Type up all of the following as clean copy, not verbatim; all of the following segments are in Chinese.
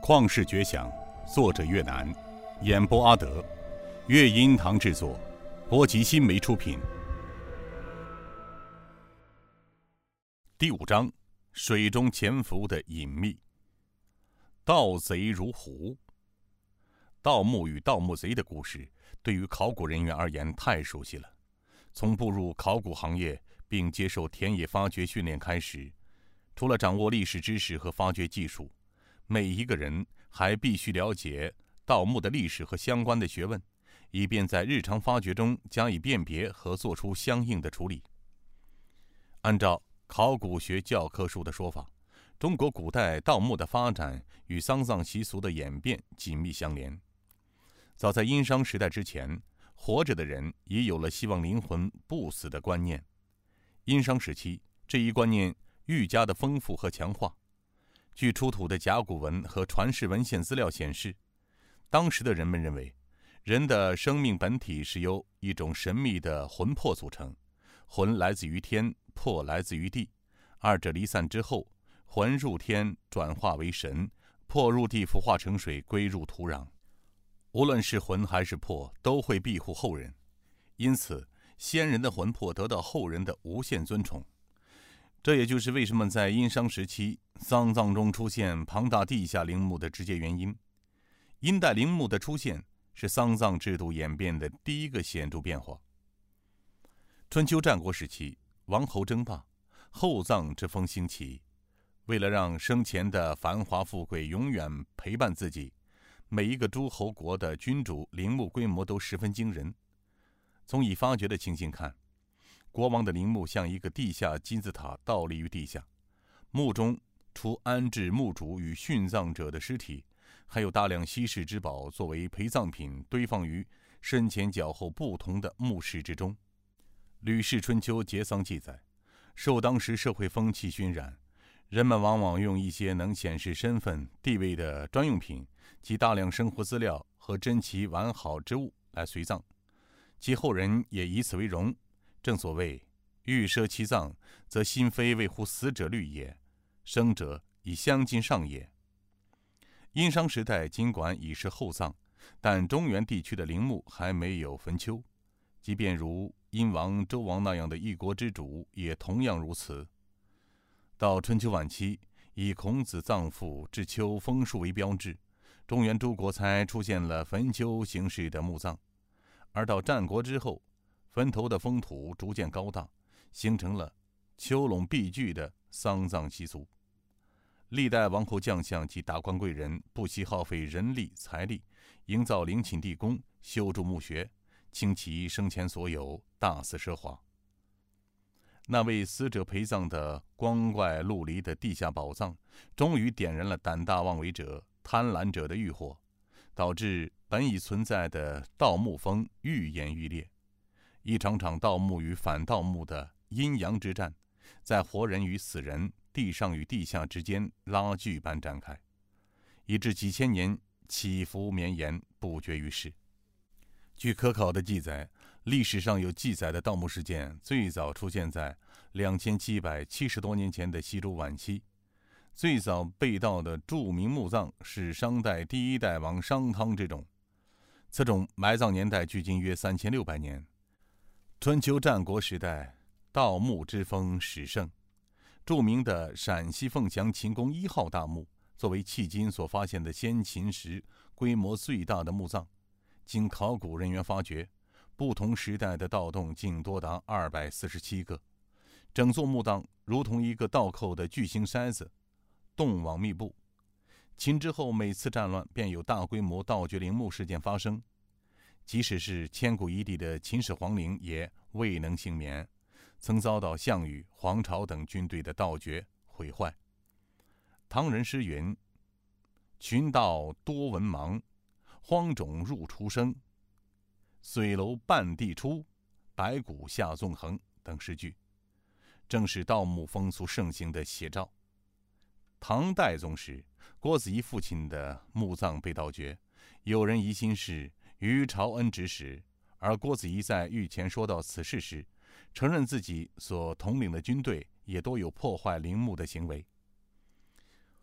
旷世绝响，作者岳南，演播阿德，乐音堂制作，波吉新媒出品。第5章：水中潜伏的隐秘。盗贼如虎。盗墓与盗墓贼的故事对于考古人员而言太熟悉了。从步入考古行业并接受田野发掘训练开始，除了掌握历史知识和发掘技术，每一个人还必须了解盗墓的历史和相关的学问，以便在日常发掘中加以辨别和做出相应的处理。按照考古学教科书的说法，中国古代盗墓的发展与丧葬习俗的演变紧密相连。早在殷商时代之前，活着的人已有了希望灵魂不死的观念。殷商时期，这一观念愈加的丰富和强化。据出土的甲骨文和传世文献资料显示，当时的人们认为，人的生命本体是由一种神秘的魂魄组成，魂来自于天，魄来自于地，二者离散之后，魂入天转化为神，魄入地腐化成水归入土壤。无论是魂还是魄，都会庇护后人，因此先人的魂魄得到后人的无限尊崇。这也就是为什么在殷商时期丧葬中出现庞大地下陵墓的直接原因。殷代陵墓的出现是丧葬制度演变的第一个显著变化。春秋战国时期，王侯争霸，厚葬之风兴起。为了让生前的繁华富贵永远陪伴自己，每一个诸侯国的君主陵墓规模都十分惊人。从已发掘的情形看，国王的陵墓像一个地下金字塔倒立于地下，墓中除安置墓主与殉葬者的尸体，还有大量稀世之宝作为陪葬品堆放于身前脚后不同的墓室之中。《吕氏春秋·节丧》记载，受当时社会风气熏染，人们往往用一些能显示身份地位的专用品及大量生活资料和珍奇完好之物来随葬，其后人也以此为荣。正所谓欲舍其葬，则心非为乎死者虑也，生者以相近上也。殷商时代尽管已是厚葬，但中原地区的陵墓还没有坟丘，即便如殷王、周王那样的一国之主也同样如此。到春秋晚期，以孔子葬父至丘封树为标志，中原诸国才出现了坟丘形式的墓葬。而到战国之后，坟头的封土逐渐高大，形成了丘垄壁距的丧葬习俗。历代王侯将相及达官贵人不惜耗费人力财力，营造陵寝地宫，修筑墓穴，倾其生前所有，大肆奢华。那为死者陪葬的光怪陆离的地下宝藏，终于点燃了胆大妄为者、贪婪者的欲火，导致本已存在的盗墓风愈演愈烈。一场场盗墓与反盗墓的阴阳之战，在活人与死人、地上与地下之间拉锯般展开，以致几千年起伏绵延，不绝于世。据可考的记载，历史上有记载的盗墓事件最早出现在2770多年前的西周晚期。最早被盗的著名墓葬是商代第一代王商汤之冢，此冢埋葬年代距今约3600年。春秋战国时代，盗墓之风始盛。著名的陕西凤翔秦宫1号大墓，作为迄今所发现的先秦时规模最大的墓葬，经考古人员发掘，不同时代的盗洞竟多达247个。整座墓葬如同一个倒扣的巨型筛子，洞网密布。秦之后每次战乱便有大规模盗掘陵墓事件发生，即使是千古一帝的秦始皇陵也未能幸免，曾遭到项羽、黄巢等军队的盗掘毁坏。唐人诗云：群盗多文盲，荒冢入厨生，水楼半地出，白骨下纵横等诗句，正是盗墓风俗盛行的写照。唐代宗时，郭子仪父亲的墓葬被盗掘，有人疑心是于朝恩指使，而郭子仪在狱前说到此事时，承认自己所统领的军队也多有破坏陵墓的行为。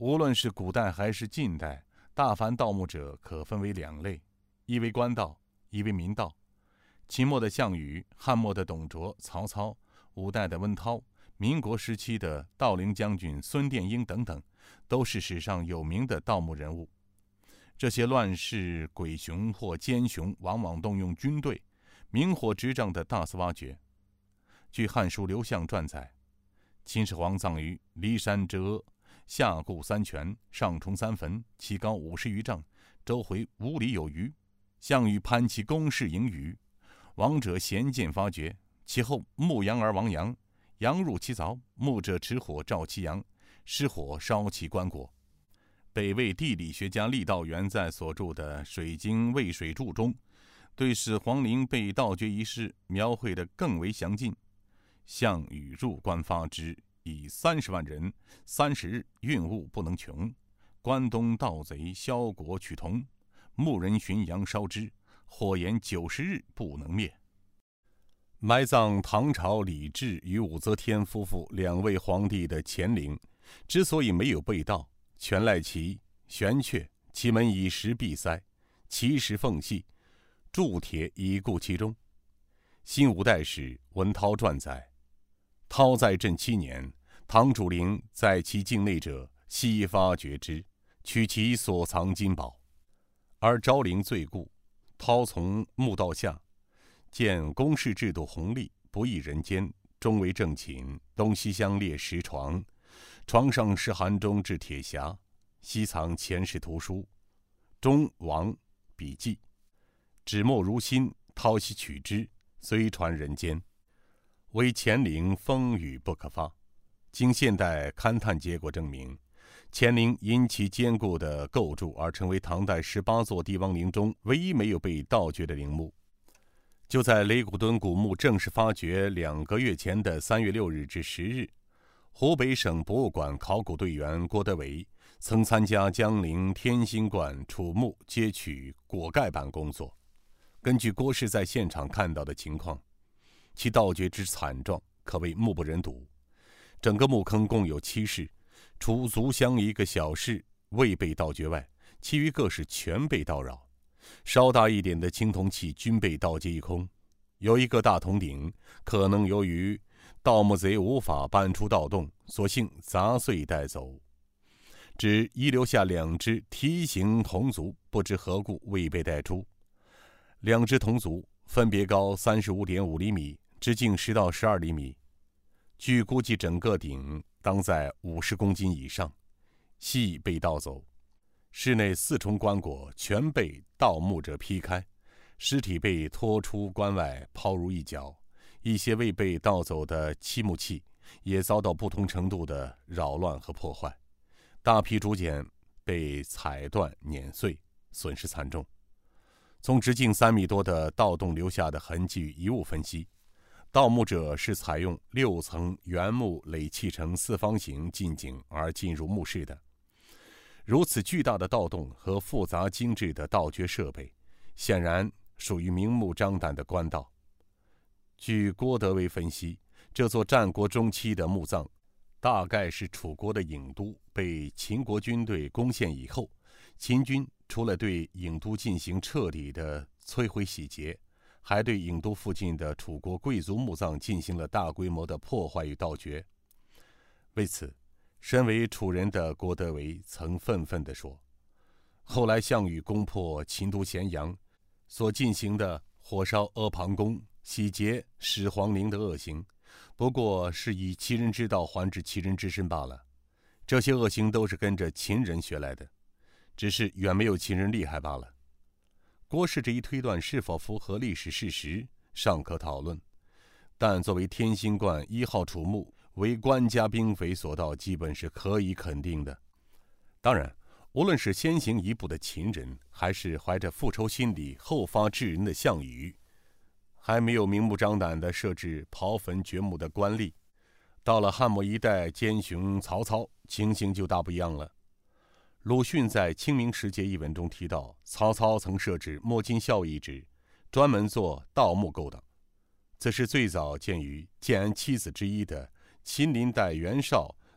无论是古代还是近代，大凡盗墓者可分为两类，一为官盗，一为民盗。秦末的项羽，汉末的董卓、曹操，五代的温韬，民国时期的盗陵将军孙殿英等等，都是史上有名的盗墓人物。这些乱世鬼雄或奸雄往往动用军队，明火执仗的大肆挖掘。据《汉书·刘向传》载，秦始皇葬于骊山之阿，下固3泉，上冲3坟，其高50余丈，周回5里有余。项羽攀其宫室营宇，亡者衔剑发掘，其后牧羊而亡羊，羊入其凿，牧者持火照其羊，失火烧其棺椁。北魏地理学家郦道元在所著的《水经渭水注》中，对始皇陵被盗掘一事描绘得更为详尽。项羽入关发之，以30万人，30日运物不能穷。关东盗贼萧国取铜，牧人寻羊烧之，火焰90日不能灭。埋葬唐朝李治与武则天夫妇2位皇帝的乾陵，之所以没有被盗，全赖其悬阙，其门以石闭塞，其石缝隙，铸铁已固其中。新五代史文涛传载，涛在镇7年，唐主陵在其境内者，悉发掘之，取其所藏金宝。而昭陵最固，涛从墓道下，见宫室制度宏丽，不异人间，中为正寝，东西相列10床，床上是函中制铁匣，西藏前世图书、中王笔记，纸墨如新，涛悉取之，虽传人间，为乾陵风雨不可发。经现代勘探结果证明，乾陵因其坚固的构筑而成为唐代18座帝王陵中唯一没有被盗掘的陵墓。就在雷古墩古墓正式发掘2个月前的3月6日至10日，湖北省博物馆考古队员郭德维曾参加江陵天心观楚墓揭取椁盖板工作。根据郭氏在现场看到的情况，其盗掘之惨状可谓目不忍睹。整个墓坑共有7室，除族乡一个小室未被盗掘外，其余各室全被盗扰。稍大一点的青铜器均被盗劫一空，有一个大铜鼎，可能由于盗墓贼无法搬出盗洞，索性砸碎带走。只遗留下2只梯形铜足，不知何故未被带出。2只铜足分别高35.5厘米，直径10到12厘米。据估计，整个鼎当在50公斤以上，系被盗走。室内4重棺椁全被盗墓者劈开，尸体被拖出棺外抛入一角，一些未被盗走的漆木器也遭到不同程度的扰乱和破坏，大批竹简被踩断碾碎，损失惨重。从直径3米多的盗洞留下的痕迹与遗物分析，盗墓者是采用6层原木垒砌成4方形进井而进入墓室的。如此巨大的盗洞和复杂精致的盗掘设备，显然属于明目张胆的官盗。据郭德维分析，这座战国中期的墓葬大概是楚国的郢都被秦国军队攻陷以后，秦军除了对郢都进行彻底的摧毁洗劫，还对郢都附近的楚国贵族墓葬进行了大规模的破坏与盗掘。为此，身为楚人的郭德维曾愤愤地说，后来项羽攻破秦都咸阳所进行的火烧阿房宫、洗劫始皇陵的恶行，不过是以其人之道还治其人之身罢了。这些恶行都是跟着秦人学来的，只是远没有秦人厉害罢了。郭氏这一推断是否符合历史事实尚可讨论，但作为天心观1号楚墓为官家兵匪所盗，基本是可以肯定的。当然，无论是先行一步的秦人，还是怀着复仇心理后发制人的项羽，还没有明目张胆地设置刨坟掘墓的官吏。到了汉末一代奸雄曹操，情形就大不一样了。鲁迅在《清明时节》一文中提到，曹操曾设置摸金校一职，专门做盗墓勾当。此事最早见于建安7子之一的秦林代袁绍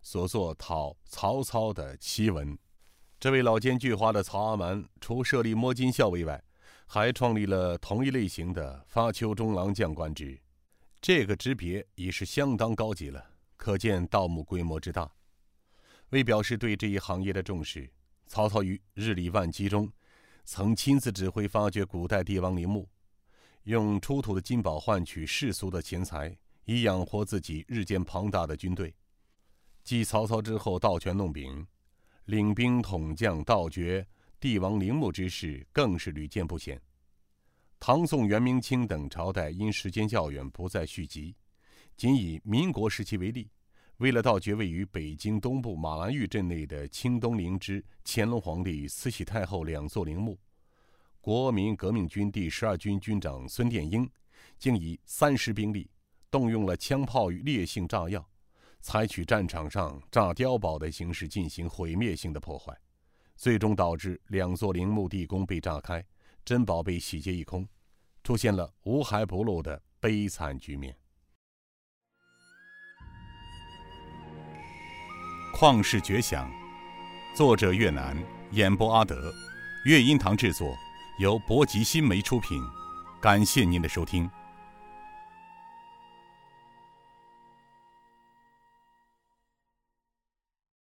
所作讨曹操的檄文。这位老奸巨猾的曹阿瞒，除设立摸金校尉外，还创立了同一类型的发丘中郎将官职，这个职别已是相当高级了，可见盗墓规模之大。为表示对这一行业的重视，曹操于日理万机中，曾亲自指挥发掘古代帝王陵墓，用出土的金宝换取世俗的钱财，以养活自己日渐庞大的军队。继曹操之后，盗权弄柄，领兵统将盗掘帝王陵墓之事更是屡见不鲜。唐宋元明清等朝代因时间较远，不再续集。仅以民国时期为例，为了盗掘位于北京东部马兰峪镇内的清东陵之乾隆皇帝与慈禧太后2座陵墓，国民革命军第12军军长孙殿英竟以30兵力，动用了枪炮与烈性炸药，采取战场上炸碉堡的形式进行毁灭性的破坏，最终导致2座陵墓地宫被炸开，珍宝被洗劫一空，出现了无骸不露的悲惨局面。旷世绝响，作者岳南，演播阿德，乐音堂制作，由博吉新媒出品。感谢您的收听。